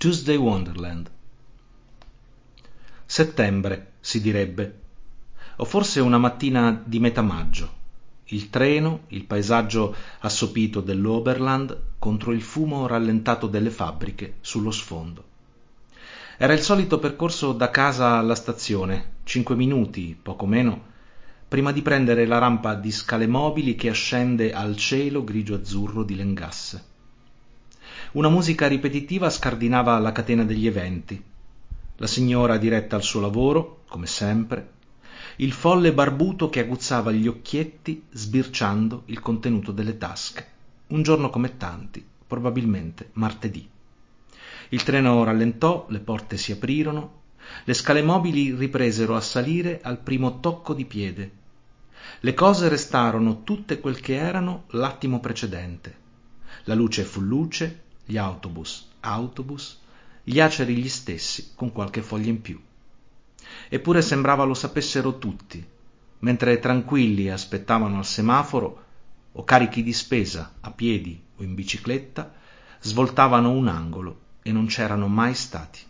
Tuesday Wonderland. Settembre, si direbbe, o forse una mattina di metà maggio. Il treno, il paesaggio assopito dell'Oberland contro il fumo rallentato delle fabbriche sullo sfondo. Era il solito percorso da casa alla stazione, 5 minuti, poco meno, prima di prendere la rampa di scale mobili che ascende al cielo grigio-azzurro di Lengasse. Una musica ripetitiva scardinava la catena degli eventi. La signora diretta al suo lavoro, come sempre, il folle barbuto che aguzzava gli occhietti sbirciando il contenuto delle tasche. Un giorno come tanti, probabilmente martedì. Il treno rallentò, le porte si aprirono, le scale mobili ripresero a salire al primo tocco di piede. Le cose restarono tutte quel che erano l'attimo precedente. La luce fu luce, gli autobus, gli aceri gli stessi, con qualche foglia in più. Eppure sembrava lo sapessero tutti, mentre tranquilli aspettavano al semaforo, o carichi di spesa, a piedi o in bicicletta, svoltavano un angolo e non c'erano mai stati.